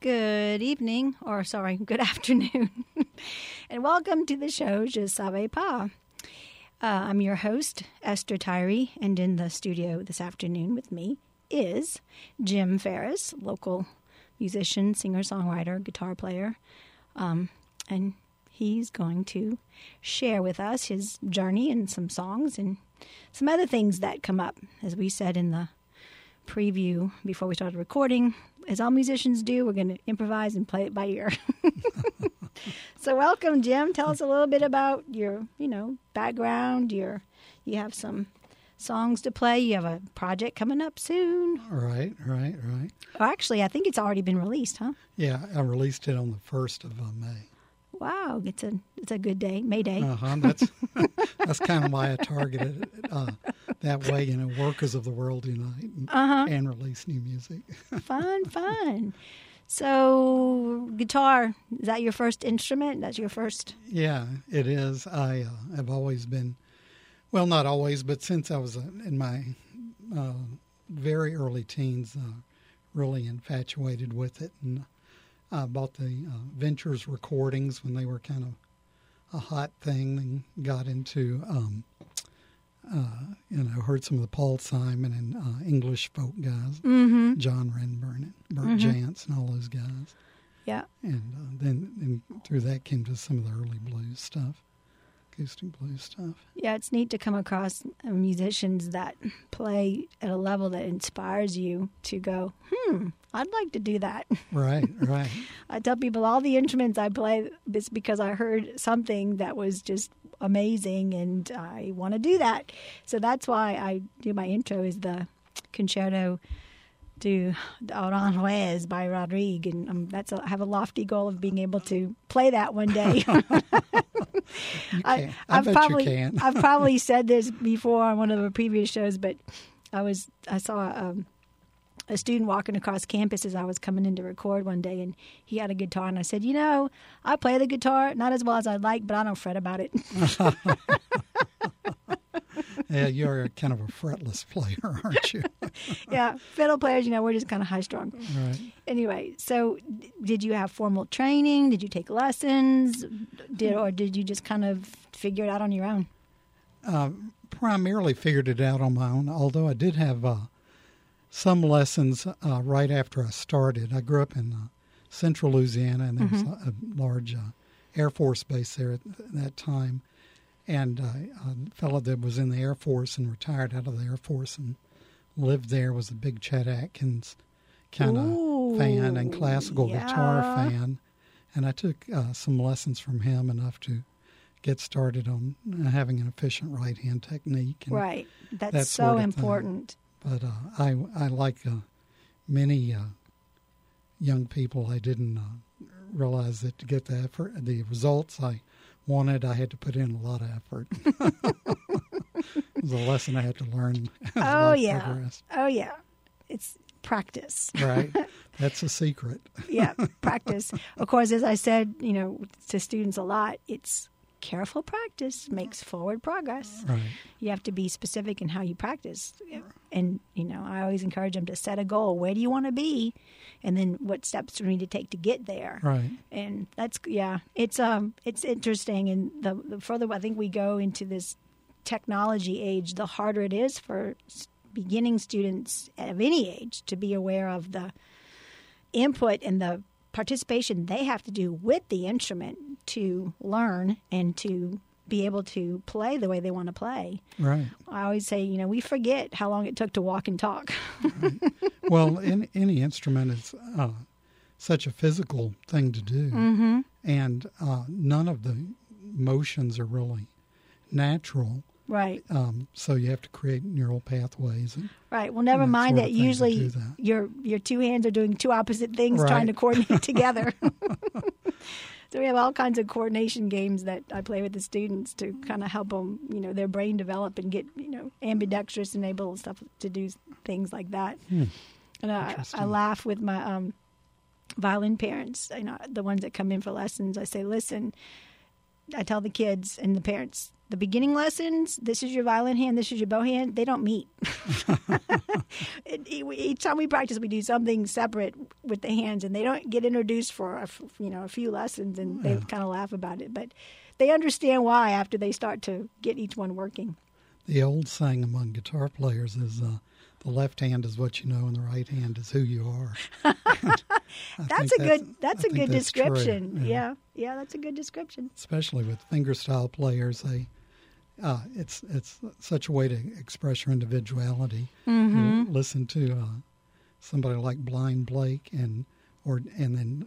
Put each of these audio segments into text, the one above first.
Good evening, or sorry, good afternoon, and welcome to the show, Je Savais Pas. I'm your host, Esther Tyree, and in the studio this afternoon with me is Jim Ferris, local musician, singer-songwriter, guitar player, and he's going to share with us his journey and some songs and some other things that come up. As we said in the preview before we started recording, as all musicians do, we're going to improvise and play it by ear. So welcome, Jim. Tell us a little bit about your, background. You have some songs to play. You have a project coming up soon. Right. Or actually, I think it's already been released, huh? Yeah, I released it on the 1st of May. Wow, it's a good day, May Day. That's kind of why I targeted it that way. Workers of the world unite and release new music. Fun. So, guitar, is that your first instrument? That's your first? Yeah, it is. I have always been, well, not always, but since I was in my very early teens, really infatuated with it. And I bought the Ventures recordings when they were kind of a hot thing, and got into, heard some of the Paul Simon and English folk guys, John Renburn and Bert Jantz and all those guys. Yeah. And then through that came to some of the early blues stuff, acoustic blues stuff. Yeah, it's neat to come across musicians that play at a level that inspires you to go, I'd like to do that. Right. I tell people all the instruments I play is because I heard something that was just amazing and I want to do that. So that's why I do my intro is the Concerto de Aranjuez by Rodrigue, and I have a lofty goal of being able to play that one day. I bet you can. I've probably said this before on one of the previous shows, but I saw a student walking across campus as I was coming in to record one day, and he had a guitar, and I said, I play the guitar, not as well as I'd like, but I don't fret about it. Yeah, you're kind of a fretless player, aren't you? Yeah, fiddle players, we're just kind of high-strung. Right. Anyway, so did you have formal training? Did you take lessons? Or did you just kind of figure it out on your own? Primarily figured it out on my own, although I did have some lessons right after I started. I grew up in central Louisiana, and there was a large Air Force base there at that time. And a fellow that was in the Air Force and retired out of the Air Force and lived there was a big Chet Atkins kind of fan and classical guitar fan. And I took some lessons from him, enough to get started on having an efficient right-hand technique. And right. That's so important. But I like many young people, I didn't realize that to get the results I wanted, I had to put in a lot of effort. It was a lesson I had to learn as life progressed. Oh, yeah. It's practice. Right. That's a secret. Yeah, practice. Of course, as I said, to students a lot, it's careful practice makes forward progress. Right. You have to be specific in how you practice. And, I always encourage them to set a goal. Where do you want to be? And then what steps do we need to take to get there? Right. And that's, it's interesting. And the further I think we go into this technology age, the harder it is for beginning students of any age to be aware of the input and the participation they have to do with the instrument to learn and to be able to play the way they want to play. Right. I always say, we forget how long it took to walk and talk. Right. Well, any instrument is such a physical thing to do, and none of the motions are really natural. Right. So you have to create neural pathways. Right. Well, never mind that usually your two hands are doing two opposite things, trying to coordinate together. So we have all kinds of coordination games that I play with the students to kind of help them, their brain develop and get, ambidextrous and able stuff to do things like that. And I laugh with my violin parents, the ones that come in for lessons. I say, listen, I tell the kids and the parents, the beginning lessons, this is your violin hand, this is your bow hand, they don't meet. Each time we practice, we do something separate with the hands, and they don't get introduced for a few lessons, and they kind of laugh about it. But they understand why after they start to get each one working. The old saying among guitar players is the left hand is what you know and the right hand is who you are. That's a good description. True. Yeah, that's a good description. Especially with fingerstyle players, it's such a way to express your individuality. Mm-hmm. You listen to somebody like Blind Blake and then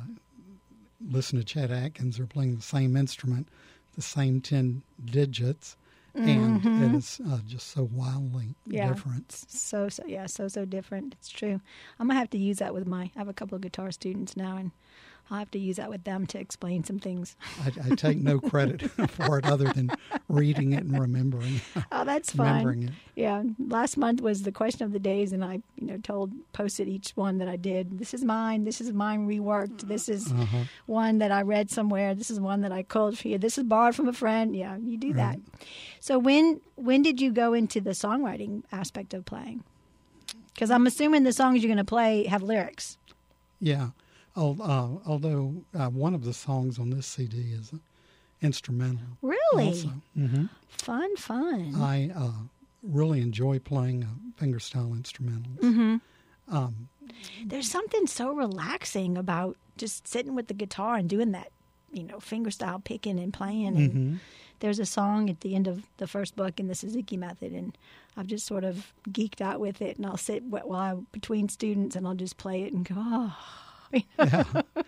listen to Chet Atkins. They're playing the same instrument, the same 10 digits. And it is just so wildly different. So different. It's true. I'm going to have to use that with I have a couple of guitar students now, and I'll have to use that with them to explain some things. I take no credit for it other than reading it and remembering. Oh, that's remembering fun. It. Yeah. Last month was the question of the days, and I posted each one that I did. This is mine reworked. This is one that I read somewhere. This is one that I culled for you. This is borrowed from a friend. Yeah, you do that. So when did you go into the songwriting aspect of playing? Because I'm assuming the songs you're going to play have lyrics. Yeah. Although one of the songs on this CD is instrumental. Really? Also. Mm-hmm. Fun. I really enjoy playing fingerstyle instrumentals. Mm-hmm. There's something so relaxing about just sitting with the guitar and doing that, fingerstyle picking and playing. And there's a song at the end of the first book in the Suzuki Method, and I've just sort of geeked out with it. And I'll sit while I'm between students, and I'll just play it and go, oh. Yeah,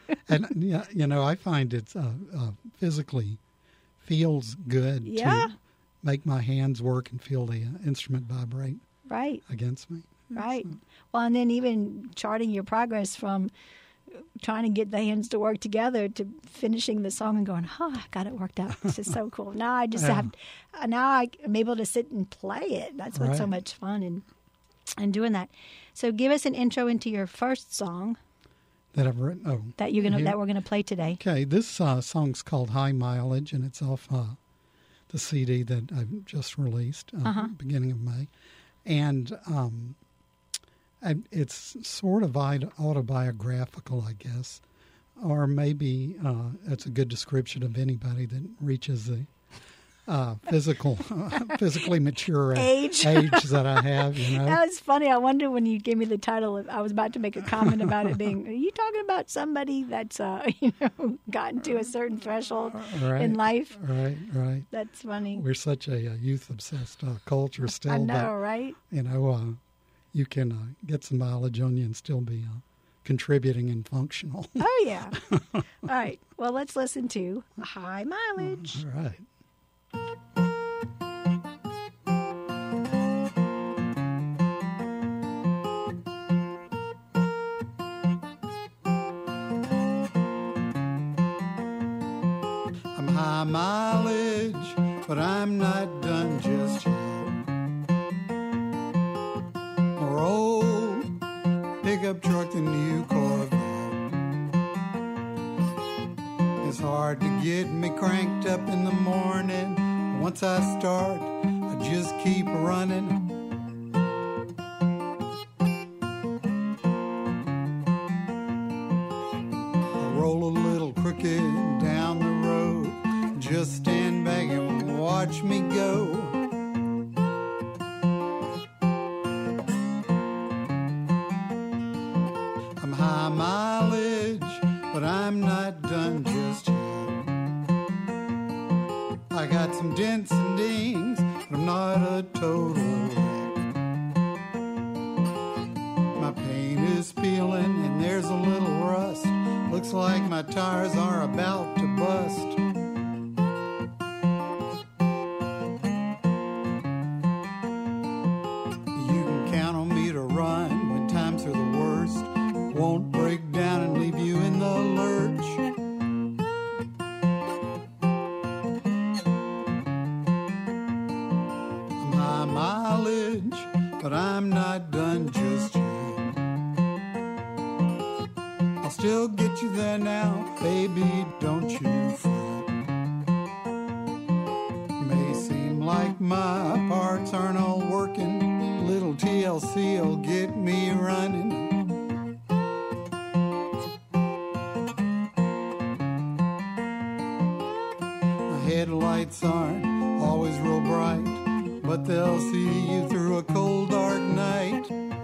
and I find it physically feels good to make my hands work and feel the instrument vibrate against me. Right. So. Well, and then even charting your progress from trying to get the hands to work together to finishing the song and going, oh, I got it worked out. This is so cool. Now I just now I'm able to sit and play it. That's what's so much fun in doing that. So give us an intro into your first song. That I've written. That we're gonna play today. Okay, this song's called High Mileage, and it's off the CD that I've just released, beginning of May, and it's sort of autobiographical, I guess, or maybe it's a good description of anybody that reaches the physically mature age that I have. That was funny. I wonder when you gave me the title, I was about to make a comment about it being, are you talking about somebody that's, gotten to a certain threshold in life? Right. That's funny. We're such a youth-obsessed culture still. I know, right? You can get some mileage on you and still be contributing and functional. Oh, yeah. All right. Well, let's listen to High Mileage. All right. I'm high mileage, but I'm not done just yet. More old pickup truck than new Corvette. It's hard to get me cranked up in the morning. Once I start, I just keep running. I roll a little crooked down the road. Just stand back and watch me go. I'm high mileage, but I'm not done just yet. I got some dents and dings, but I'm not a total wreck. My paint is peeling and there's a little rust. Looks like my tires are about to bust. You can count on me to run when times are the worst. Won't break down and leave you in the lurch. Mileage, but I'm not done just yet. I'll still get you there now, baby, don't you fret. You may my parts aren't all working, little TLC will get me running. My headlights aren't always real bright, but they'll see you through a cold, dark night.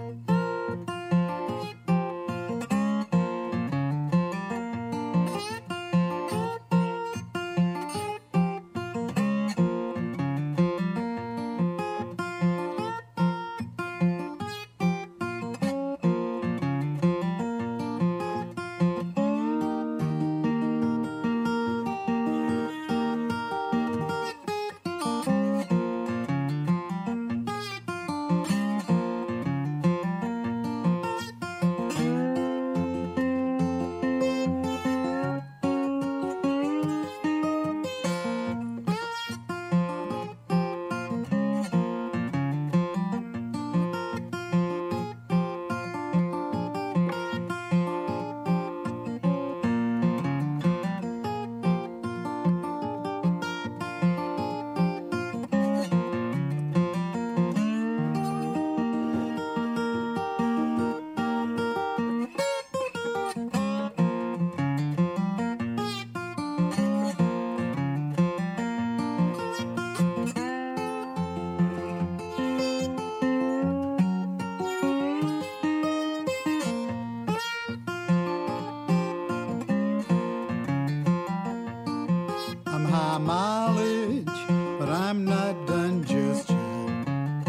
High mileage, but I'm not done just yet.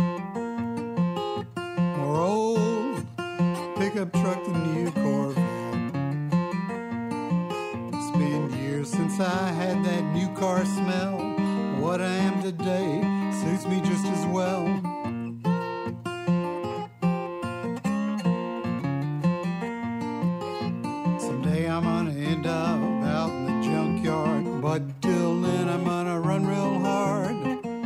More old pickup truck than new Corvette. It's been years since I had that new car smell. What I am today suits me just as well. Someday I'm gonna end up out in the junkyard, but till then I'm gonna run real hard.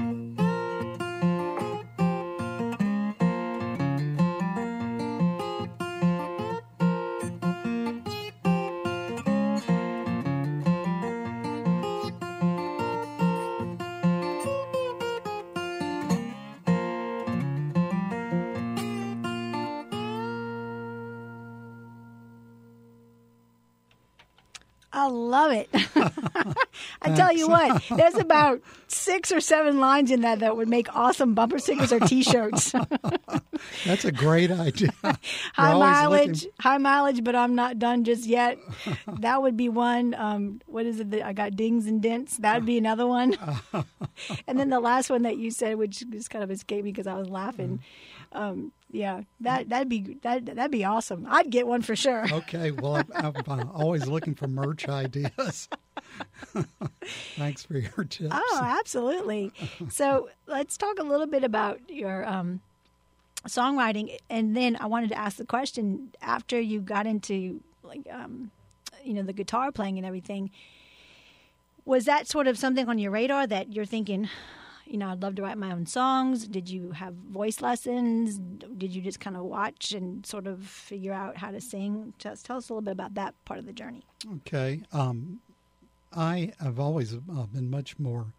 I love it. I tell you what, there's about 6 or 7 lines in that would make awesome bumper stickers or T-shirts. That's a great idea. High mileage, but I'm not done just yet. That would be one. What is it? I got dings and dents. That would be another one. And then the last one that you said, which just kind of escaped me because I was laughing. Yeah, that'd be awesome. I'd get one for sure. Okay, well, I'm always looking for merch ideas. Thanks for your tips. Oh, absolutely. So let's talk a little bit about your songwriting, and then I wanted to ask the question: after you got into the guitar playing and everything, was that sort of something on your radar that you're thinking, I'd love to write my own songs? Did you have voice lessons? Did you just kind of watch and sort of figure out how to sing? Tell us a little bit about that part of the journey. Okay. I have always been much more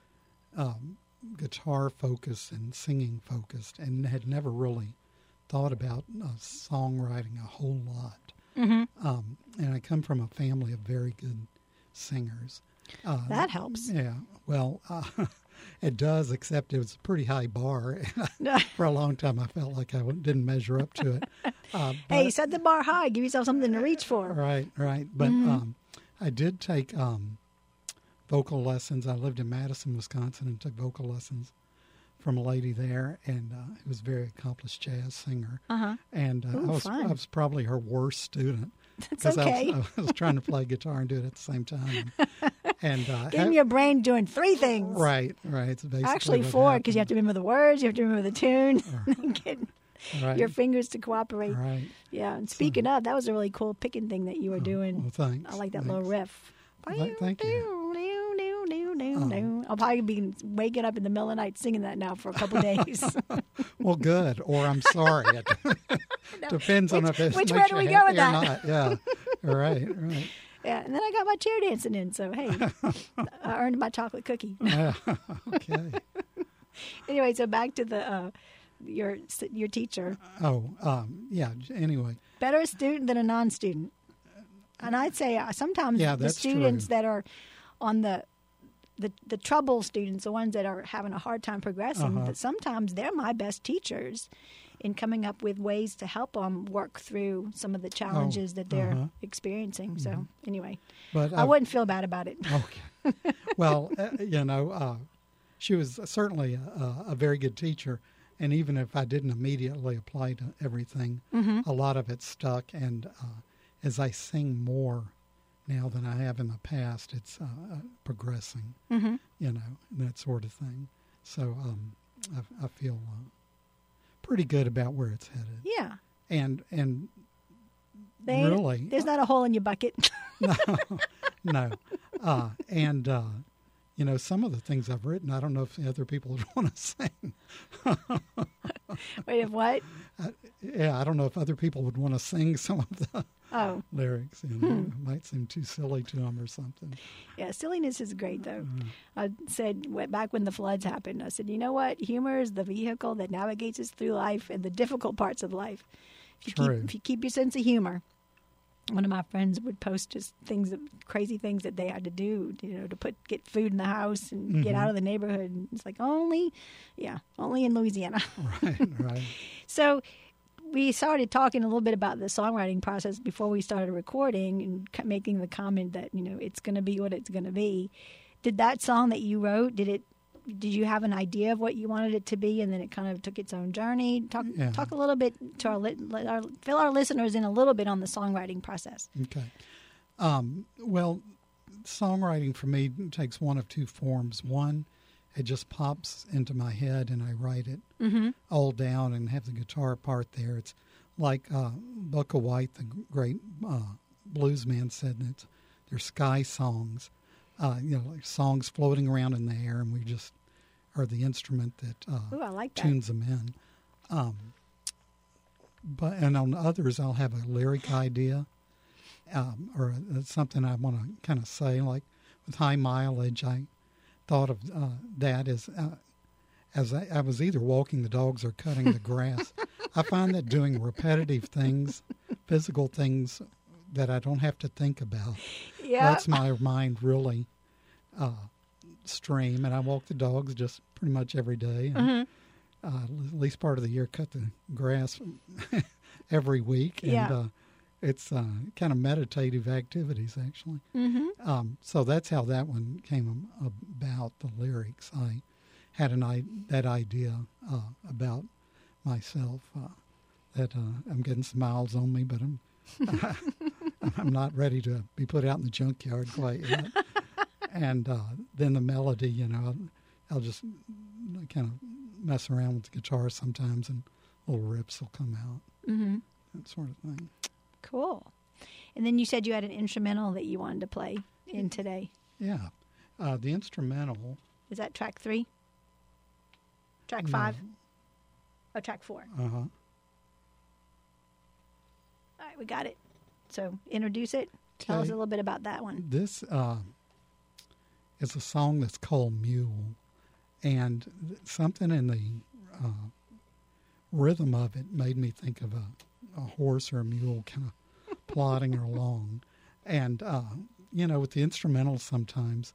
guitar focused and singing focused, and had never really thought about songwriting a whole lot. Mm-hmm. And I come from a family of very good singers. That helps. Yeah. Well, it does, except it was a pretty high bar. For a long time, I felt like I didn't measure up to it. Hey, set the bar high. Give yourself something to reach for. Right. But I did take vocal lessons. I lived in Madison, Wisconsin, and took vocal lessons from a lady there, and who was a very accomplished jazz singer. Uh-huh. And I was probably her worst student. That's okay. I was trying to play guitar and do it at the same time. And getting your brain doing 3 things. Right. It's basically actually 4, because you have to remember the words, you have to remember the tune, get your fingers to cooperate. Right. Yeah. And speaking of, that was a really cool picking thing that you were doing. Well, thanks. I like that little riff. Thank you. I'll probably be waking up in the middle of the night singing that now for a couple of days. Well, good. Or I'm sorry. Depends on if it's which way do we go with that? Not. Yeah. Right. Yeah, and then I got my chair dancing in, so hey, I earned my chocolate cookie. Okay. Anyway, so back to the your teacher. Yeah. Anyway, Better a student than a non-student. And I'd say sometimes the students that are on the trouble students, the ones that are having a hard time progressing, that sometimes they're my best teachers in coming up with ways to help them work through some of the challenges that they're experiencing. So anyway, but I wouldn't feel bad about it. Okay. Well, she was certainly a very good teacher. And even if I didn't immediately apply to everything, a lot of it stuck. And as I sing more now than I have in the past, it's progressing, that sort of thing. So I feel pretty good about where it's headed. Yeah. And really, there's not a hole in your bucket. No. Some of the things I've written, I don't know if other people would want to sing. Wait, what? I don't know if other people would want to sing some of the lyrics. It might seem too silly to them or something. Yeah, silliness is great, though. I said back when the floods happened, I said, you know what? Humor is the vehicle that navigates us through life and the difficult parts of life. If you keep your sense of humor. One of my friends would post just crazy things that they had to do, to get food in the house and get out of the neighborhood. And it's like only in Louisiana. Right. So we started talking a little bit about the songwriting process before we started recording and making the comment that, it's going to be what it's going to be. Did that song that you wrote, did you have an idea of what you wanted it to be, and then it kind of took its own journey? Talk a little bit to fill our listeners in a little bit on the songwriting process. Okay. Well, songwriting for me takes one of two forms. One, it just pops into my head and I write it all down and have the guitar part there. It's like Bukka White, the great blues man, said that they're sky songs. Like songs floating around in the air, and we just are the instrument that I like that. tunes them in. And on others, I'll have a lyric idea or something I want to kind of say. Like with High Mileage, I thought of that as I was either walking the dogs or cutting the grass. I find that doing repetitive things, physical things, that I don't have to think about. Yeah. Lets my mind really stream. And I walk the dogs just pretty much every day. And, at least part of the year, cut the grass every week. And it's kind of meditative activities, actually. So that's how that one came about, the lyrics. I had that idea about myself, that I'm getting some miles on me, but I'm not ready to be put out in the junkyard quite yet. And then the melody, I'll just kind of mess around with the guitar sometimes, and little rips will come out. That sort of thing. Cool. And then you said you had an instrumental that you wanted to play in today. Yeah. The instrumental. Is that track 3? Track 5? Oh, track 4. All right, we got it. So introduce it. Tell us a little bit about that one. This is a song that's called Mule. And something in the rhythm of it made me think of a horse or a mule kind of plodding along. And, with the instrumental sometimes,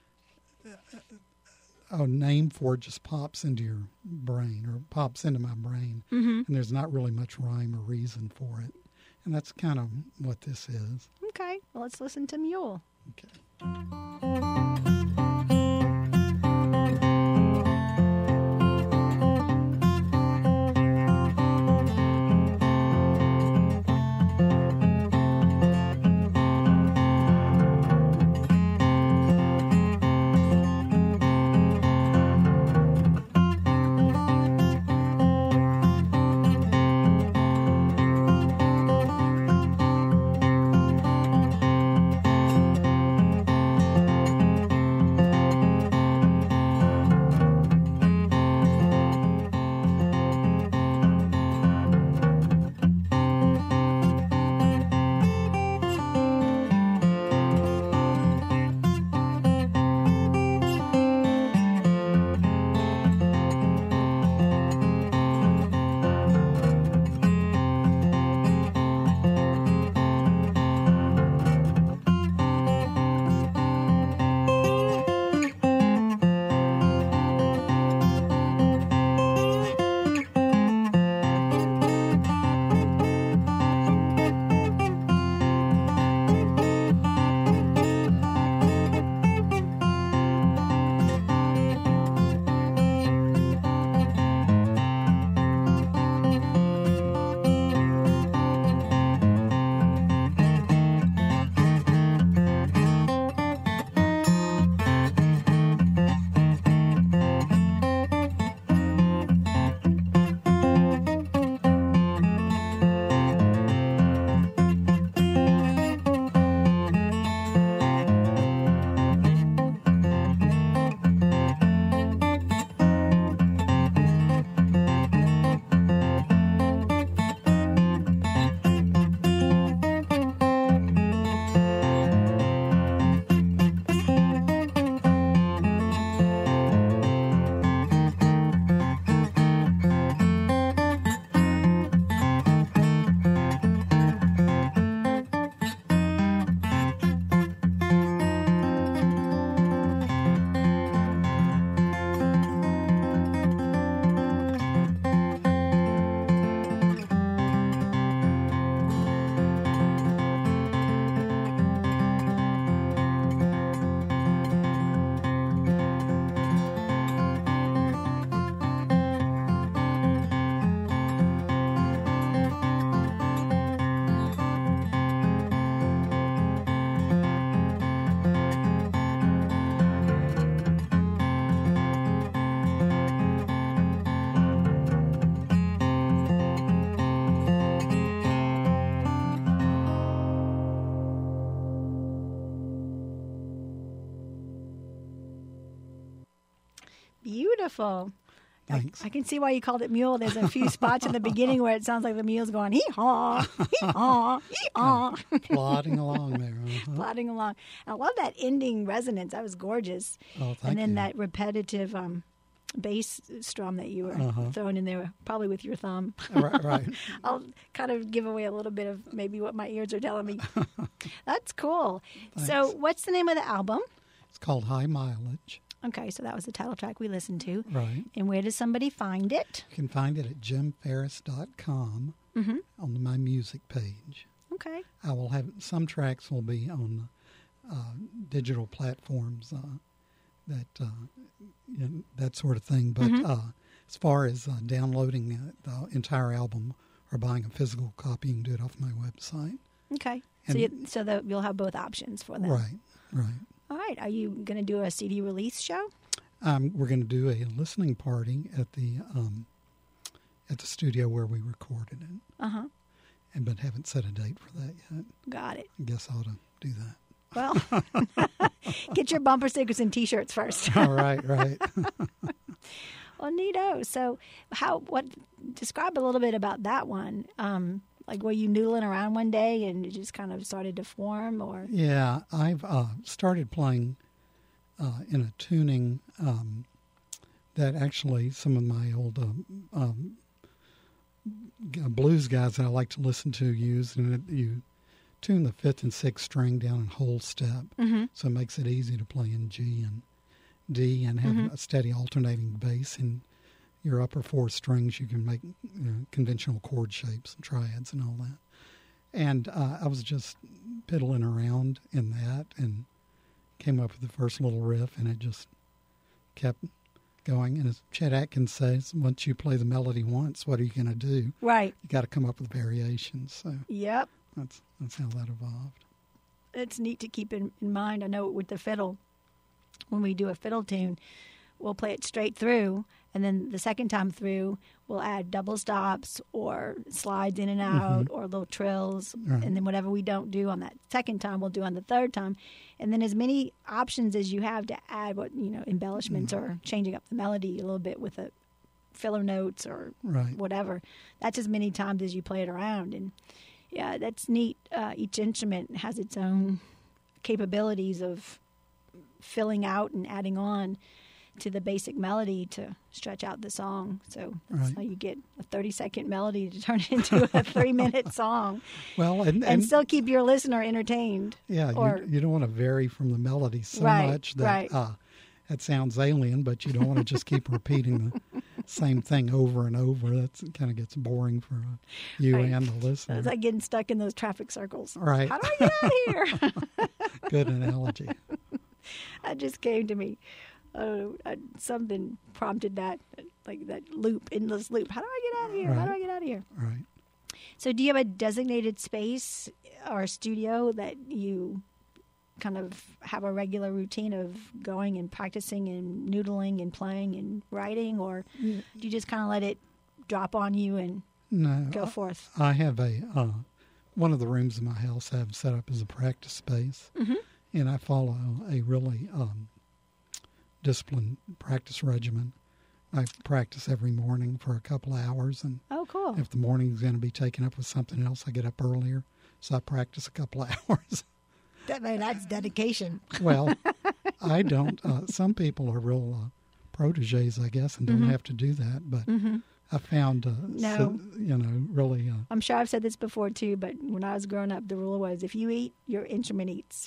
a name for it just pops into your brain or pops into my brain. And there's not really much rhyme or reason for it. And that's kind of what this is. Okay. Well, let's listen to Mule. Okay. Beautiful. Thanks. I can see why you called it mule. There's a few spots in the beginning where it sounds like the mule's going hee-haw, hee-haw, hee-haw. Plodding along there. Plodding along. I love that ending resonance. That was gorgeous. Oh, thank And then you. that repetitive bass strum that you were throwing in there, probably with your thumb. Right. I'll kind of give away a little bit of maybe what my ears are telling me. That's cool. So what's the name of the album? It's called High Mileage. Okay, so that was the title track we listened to. Right. And where does somebody find it? You can find it at jimferris.com on my music page. Okay. I will have some tracks will be on digital platforms, that sort of thing. But as far as downloading the entire album or buying a physical copy, you can do it off my website. Okay. And- So you'll have both options for them. Right. All right. Are you going to do a CD release show? We're going to do a listening party at the studio where we recorded it. Uh-huh. But haven't set a date for that yet. Got it. I guess I ought to do that. Well, get your bumper stickers and T-shirts first. All right. Well, neato. So describe a little bit about that one. Like, were you noodling around one day and it just kind of started to form, or? Yeah, I've started playing in a tuning that actually some of my old blues guys that I like to listen to use, and you tune the fifth and sixth string down in whole step, so it makes it easy to play in G and D and have a steady alternating bass. In your upper four strings, you can make conventional chord shapes and triads and all that. And I was just piddling around in that and came up with the first little riff, and it just kept going. And as Chet Atkins says, once you play the melody once, what are you going to do? Right. You got to come up with variations. So Yep. that's how that evolved. It's neat to keep in mind. I know with the fiddle, when we do a fiddle tune, we'll play it straight through, and then the second time through, we'll add double stops or slides in and out or little trills, Right. and then whatever we don't do on that second time, we'll do on the third time, and then as many options as you have to add embellishments or changing up the melody a little bit with a filler notes or Right. whatever. That's as many times as you play it around, and yeah, that's neat. Each instrument has its own capabilities of filling out and adding on to the basic melody to stretch out the song. So that's Right. how you get a 30-second melody to turn it into a 3-minute song Well, and still keep your listener entertained. yeah, or- you don't want to vary from the melody so Right, much that it sounds alien, but you don't want to just keep repeating the same thing over and over. That kind of gets boring for you Right. and the listener. It's like getting stuck in those traffic circles. Right. How do I get out of here? Good analogy. That just came to me. Something prompted that, like that loop, endless loop. How do I get out of here? How do I get out of here? Right. So do you have a designated space or studio that you kind of have a regular routine of going and practicing and noodling and playing and writing, or do you just kind of let it drop on you and No, go forth? I have one of the rooms in my house I have set up as a practice space, and I follow a really disciplined practice regimen. I practice every morning for a couple hours, and Oh, cool. if the morning's going to be taken up with something else, I get up earlier, so I practice a couple hours. That's dedication. Well, I don't. Some people are real proteges, I guess, and don't have to do that. But I found, No. really. I'm sure I've said this before too, but when I was growing up, the rule was if you eat, your instrument eats.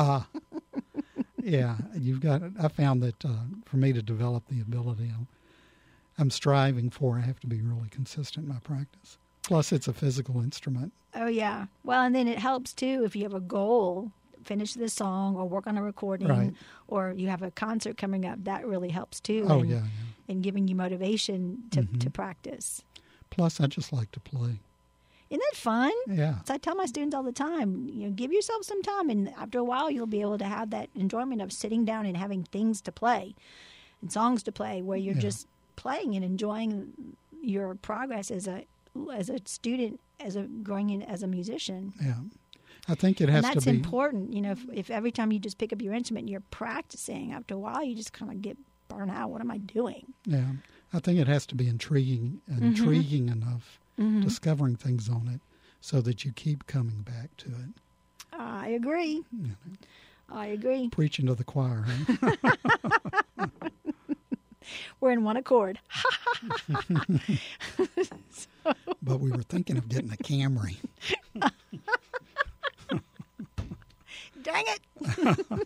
Yeah, I found that for me to develop the ability I'm striving for, I have to be really consistent in my practice. Plus, it's a physical instrument. Oh, yeah. Well, and then it helps, too, if you have a goal, finish this song or work on a recording, Right. or you have a concert coming up, that really helps, too. Oh, in, yeah. in giving you motivation to practice. Plus, I just like to play. Isn't that fun? Yeah. So I tell my students all the time, give yourself some time, and after a while, you'll be able to have that enjoyment of sitting down and having things to play and songs to play where you're just playing and enjoying your progress as a student, growing in as a musician. Yeah. I think it has And that's to be. important. If every time you just pick up your instrument and you're practicing, after a while you just kind of get burn out. What am I doing? Yeah. I think it has to be intriguing enough, discovering things on it, so that you keep coming back to it. I agree. I agree. Preaching to the choir, huh? We're in one accord. But we were thinking of getting a Camry. Dang it.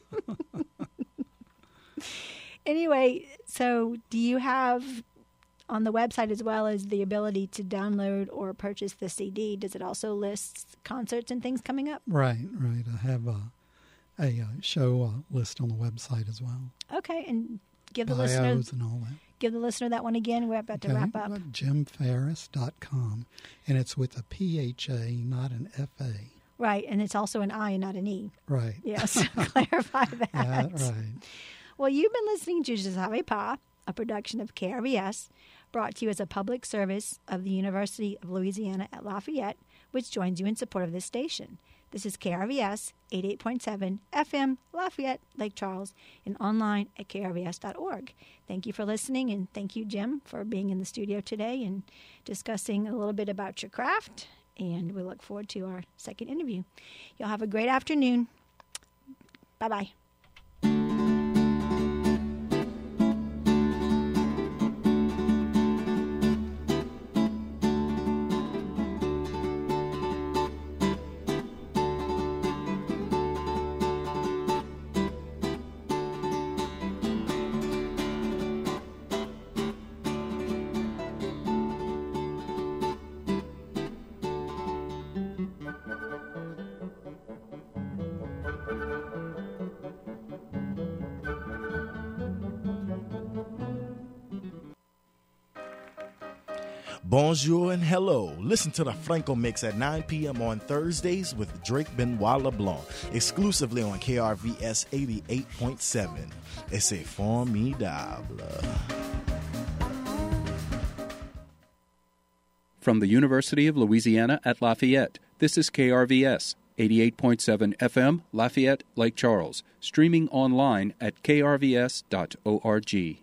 Anyway, so do you have on the website, as well as the ability to download or purchase the CD, does it also list concerts and things coming up? Right. I have a show list on the website as well. Okay, and give the Bios listener and all that. Give the listener that one again. We're about to wrap up. JimFerris.com, and it's with a PHA, not an FA. Right, and it's also an I and not an E. Right. Yes, clarify that. Right. Well, you've been listening to Je Savais Pas, a production of KRVS, brought to you as a public service of the University of Louisiana at Lafayette, which joins you in support of this station. This is KRVS 88.7 FM, Lafayette, Lake Charles, and online at krvs.org. Thank you for listening, and thank you, Jim, for being in the studio today and discussing a little bit about your craft. And we look forward to our second interview. Y'all have a great afternoon. Bye-bye. Bonjour and hello. Listen to the Franco Mix at 9 p.m. on Thursdays with Drake Benoit LeBlanc, exclusively on KRVS 88.7. C'est formidable. From the University of Louisiana at Lafayette, this is KRVS 88.7 FM, Lafayette, Lake Charles, streaming online at krvs.org.